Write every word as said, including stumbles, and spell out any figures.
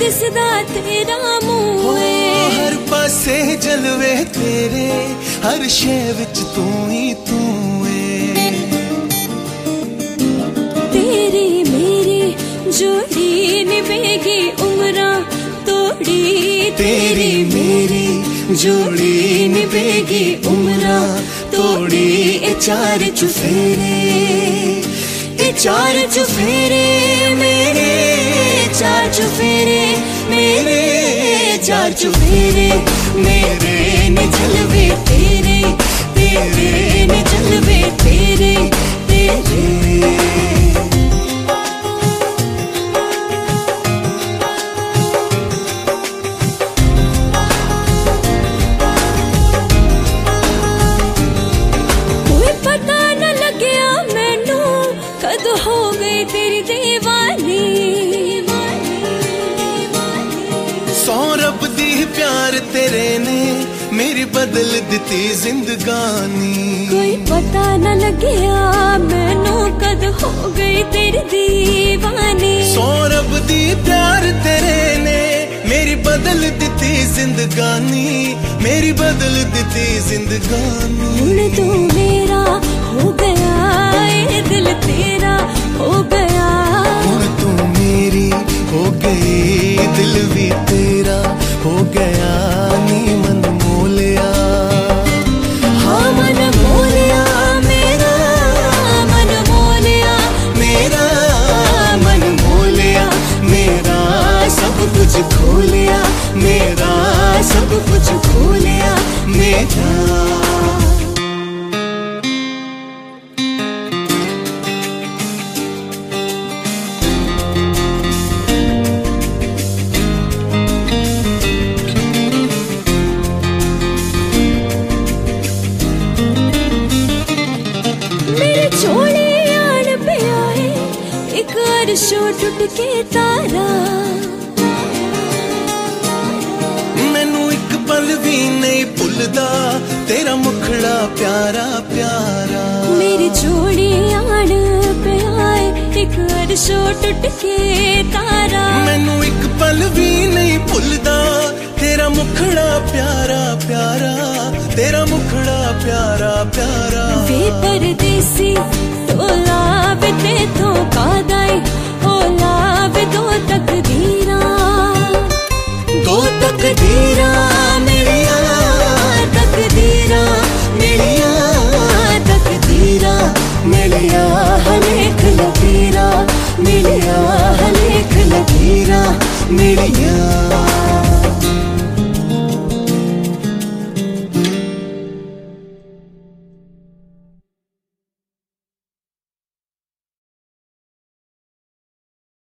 दिसदा तेरा मुंह हर पासे जलवे तेरे, हर शे विच तू ही तू है। तेरी मेरी जोड़ी निभेगी उम्रां तोड़ी, तेरी मेरी जोड़ी निभेगी उम्रां तोड़ी। ए चार चुफेरे, ए चार चुफेरे मेरे, चार चुफेरे मेरे, चार चुफेरे मेरे ने जलवे तेरे, तेरे ने जलवे तेरे तेरे। कोई पता न लग्या मैनू कद हो गई तेरी दीवानी। सौ रब दी प्यार तेरे ने मेरी बदल दिती जिंदगानी। कोई पता न लग्या मैनू कद हो गई तेरी दीवानी। सौ रब दी प्यार तेरे ने मेरी बदल दिती जिंदगानी, मेरी बदल दिती जिंदगानी। हुण तू मेरा हो गया, ए दिल तेरा हो गया। हुण तू मेरी हो गई, दिल भी तेरा हो गया। नी मन मोलिया, हाँ मन मोलिया मेरा, मन मोलिया मेरा मन मोलिया मेरा, सब कुछ खोलिया मेरा, सब कुछ खोलिया मेरा। चोली आन पे आए एक अर्शों टूट के तारा। मैनू एक पल भी नहीं भुलदा तेरा मुखड़ा प्यारा प्यारा। मेरी चोली आन पे आए एक अर्शों टूट के तारा। मैनू एक पल भी नहीं भुलदा तेरा मुखड़ा प्यारा प्यारा, तेरा मुखड़ा प्यारा प्यारा। वे परदेसी तोला वे ते तो का